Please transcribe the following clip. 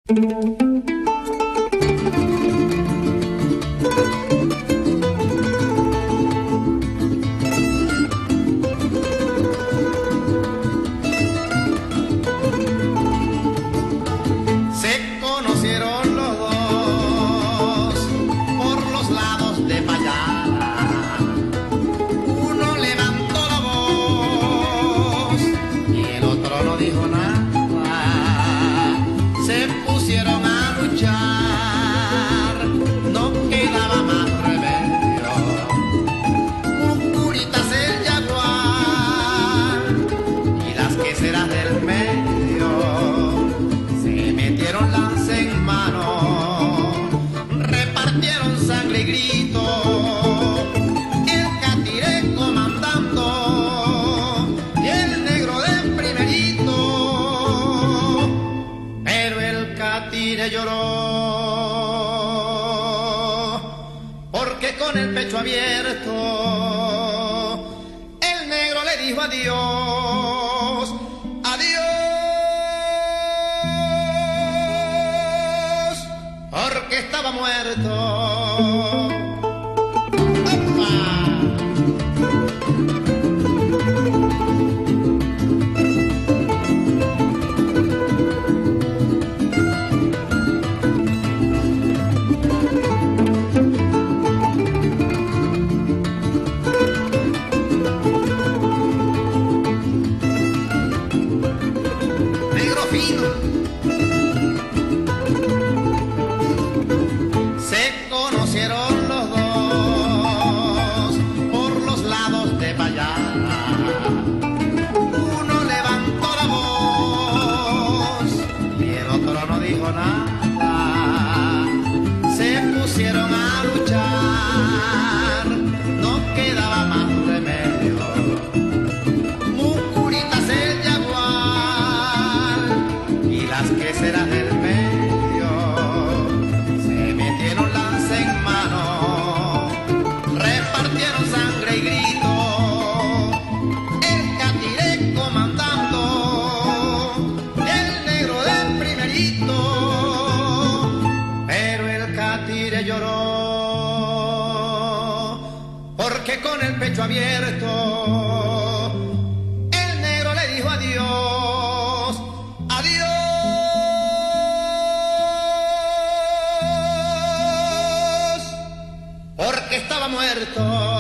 Se conocieron los dos por los lados de Payala. Uno levantó la voz y el otro no dijo nada. Se pusieron a luchar, no quedaba más remedio. Mucuritas el jaguar y las queseras del medio se metieron lanza en mano, repartieron sangre y grito. El Catiré comandando y el negro de primerito. Pero el Catiré lloró porque con el pecho abierto el negro le dijo adiós, adiós, porque estaba muerto. ¡Opa! Negro fino. Se conocieron los dos por los lados de Payala. Uno levantó la voz y el otro no dijo nada. Se pusieron a luchar, no quedaba más remedio. Mucuritas el jaguar y las queseras del medio se metieron lanza en mano, repartieron sangre y grito. El Catiré comandando y el negro de primerito. Pero el Catiré lloró porque con el pecho abierto el negro le dijo adiós, adiós, porque estaba muerto.